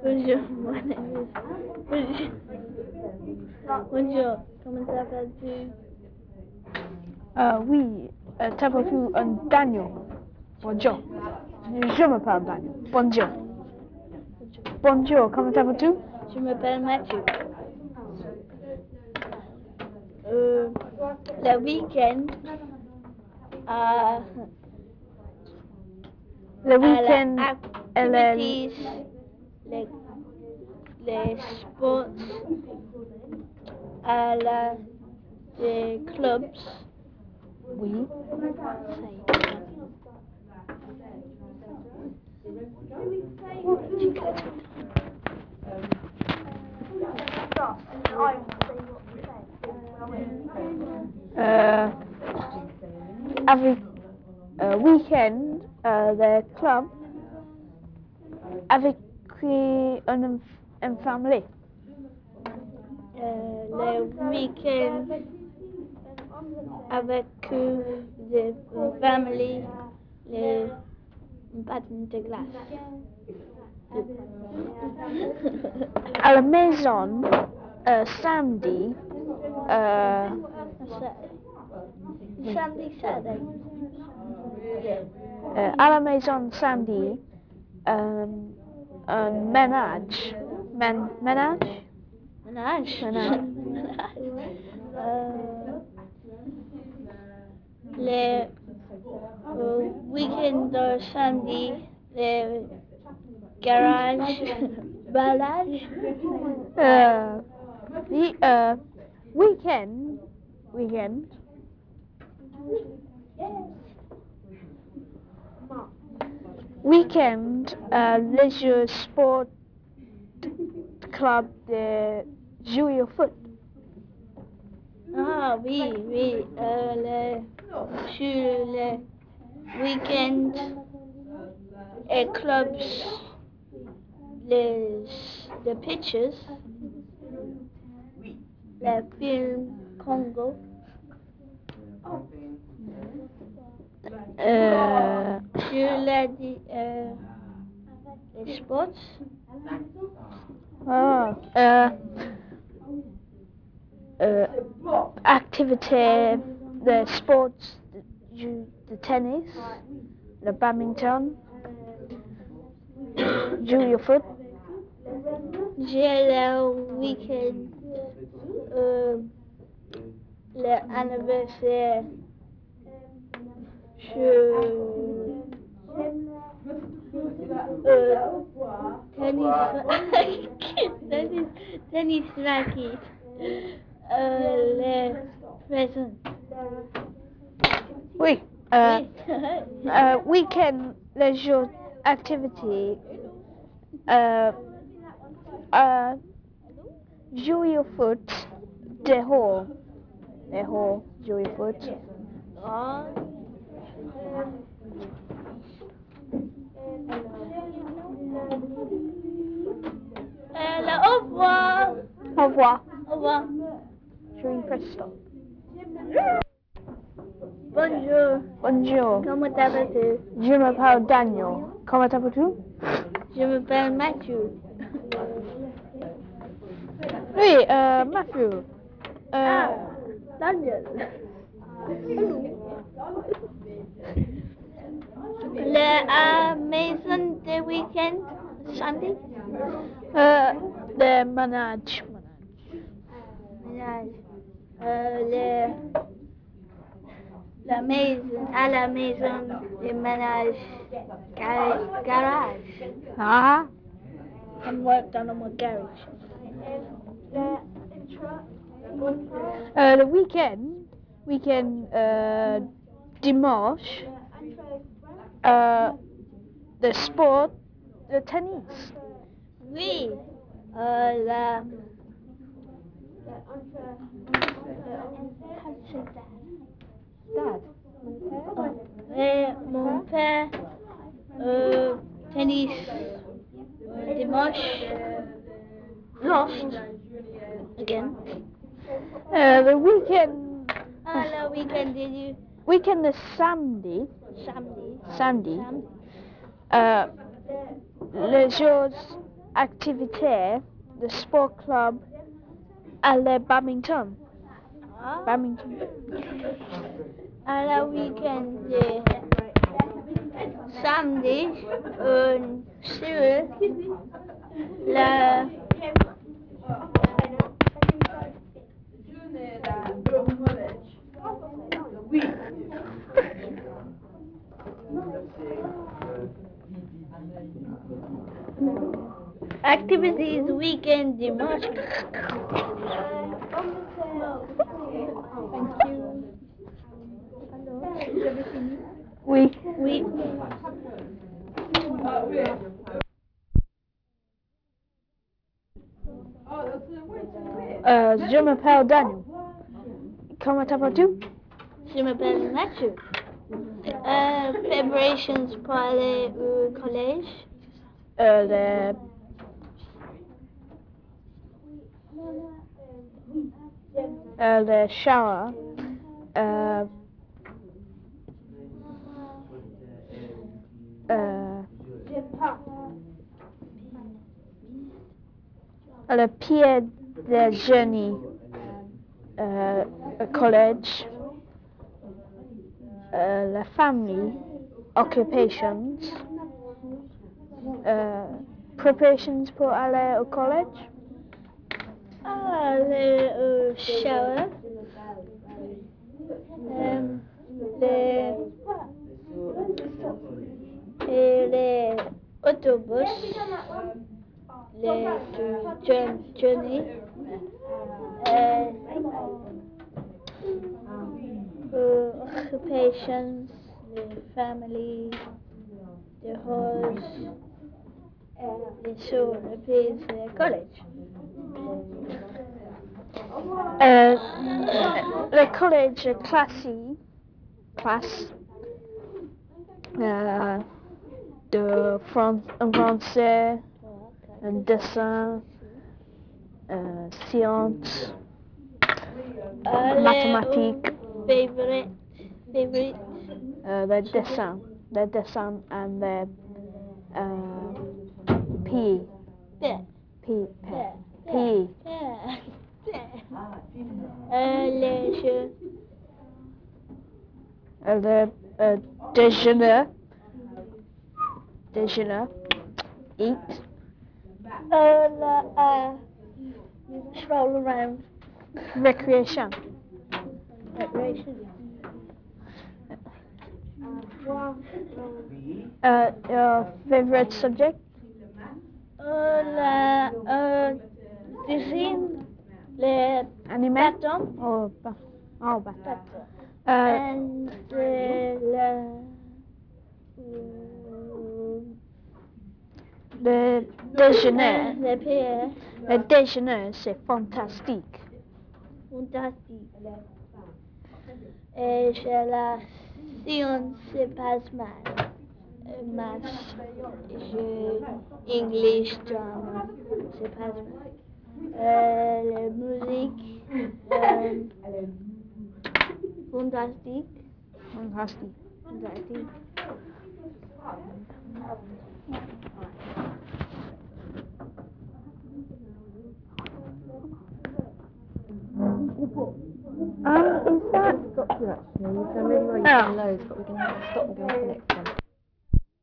Bonjour, mon ami. Bonjour. Bonjour, comment t'appelles-tu? Oui, t'appelles-tu Daniel? Bonjour. Je m'appelle Daniel. Bonjour. Bonjour, comment t'appelles-tu? Je m'appelle Mathieu. Le week-end, à Le week-end, activities, les sports, les clubs. Oui. Avec week-end, le club, avec une famille. Le week-end, avec les familles, les patins de glace. À la maison, samedi, Samedi, Saturday. à la maison samedi, un ménage. Ménage? Ménage. Ménage. Les week-ends de samedi, les garages, balage. Oui, weekend. Weekend, leisure sport club de jouer au foot. Ah oui, sur les week-ends et clubs, les pictures, les films Congo. Sur les sports. Activité, the sports, the tennis, the badminton, jouer au foot. J'ai le week-end, l'anniversaire. Tennis racket, les présents. Oui. Weekend leisure activity. Jouer au foot dehors. Jouer au foot. Au revoir. Au revoir. Au revoir. Je vais press stop. Bonjour. Bonjour. Comment t'appelles-tu? Je m'appelle Daniel. Comment t'appelles-tu? Je m'appelle Mathieu. Oui, Matthew. Daniel. La maison de week-end, samedi. Le ménage. La maison, à la maison, le ménage, garage. Ah. And worked on my garage. Le week-end, dimanche, le sport, le tennis. Oui, la. Dad. Et mon père, tennis, dimanche, lost again. The weekend. La weekend did you? Weekend is Sunday. Samedi. Sunday. Les jours activité, le sport club à le badminton. Badminton. À la week-end, samedi, sur la activities weekend dimanche. Thank you. Oui. Oui. Je m'appelle Daniel. Comment t'appelles-tu? Je m'appelle Mathieu. Preparations pour aller au collège. Le shower. Le pied déjeuner au collège. La famille, occupations, preparations pour aller au collège. Aller au shower. Les autobus, les journées, occupations, the family, the horse, les shows, le college. Le collège classe de français, un dessin, sciences, mathématiques, Favorite. the dessin and the PE. Les jeux. Le déjeuner, eat. Stroll around. Recreation. Your favorite subject? Dessin, les Anime? bâtons. Bâton. And Le déjeuner. le pierre. Le déjeuner, c'est fantastique. Et chez la science, c'est pas mal. Maths, English, drama, c'est pas mal. La musique, fantastique. Is that? Stop you actually. So I'm really worried you're getting loads, but we're going to have to stop and go on to the next